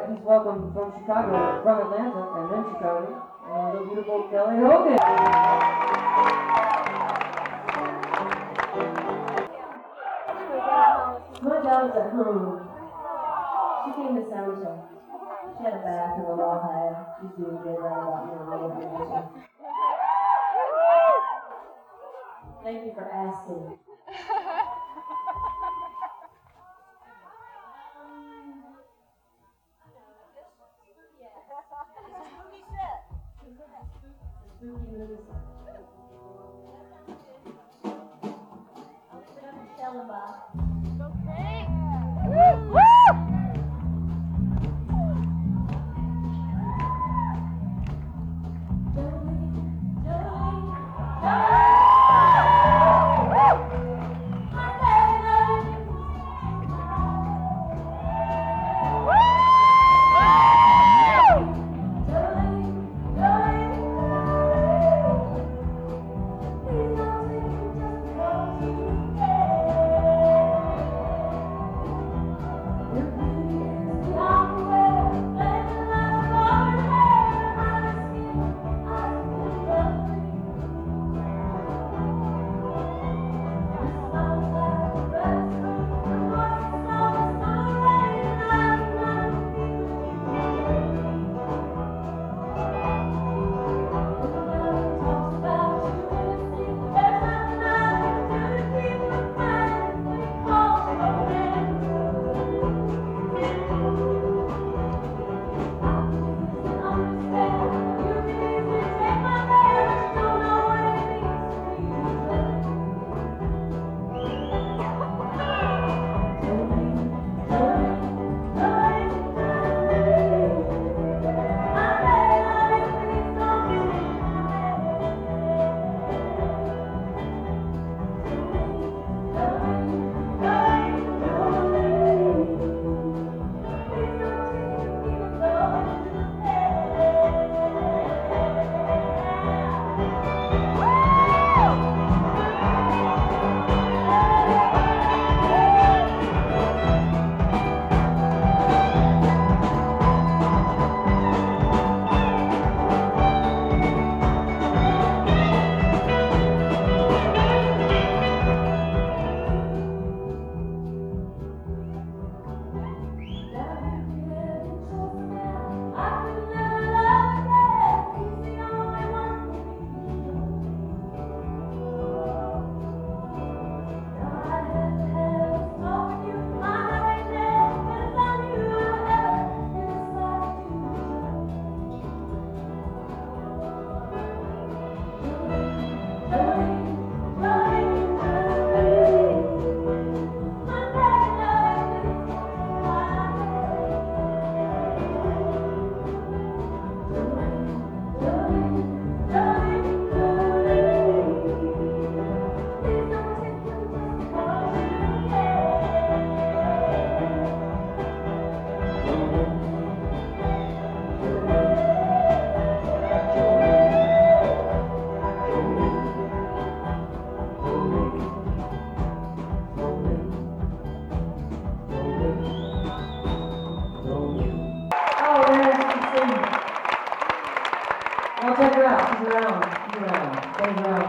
Please welcome from Chicago, from Atlanta, and then Chicago, the beautiful Kelly Hogan. My daughter's at home. She came to Soundcheck. She had a bath and a raw hide. She's doing good right about now. Thank you for asking. Spooky movie set. I'll put up a shell box. Okay. Woo! Woo! I'll check her out. She's around. She's around. She's around.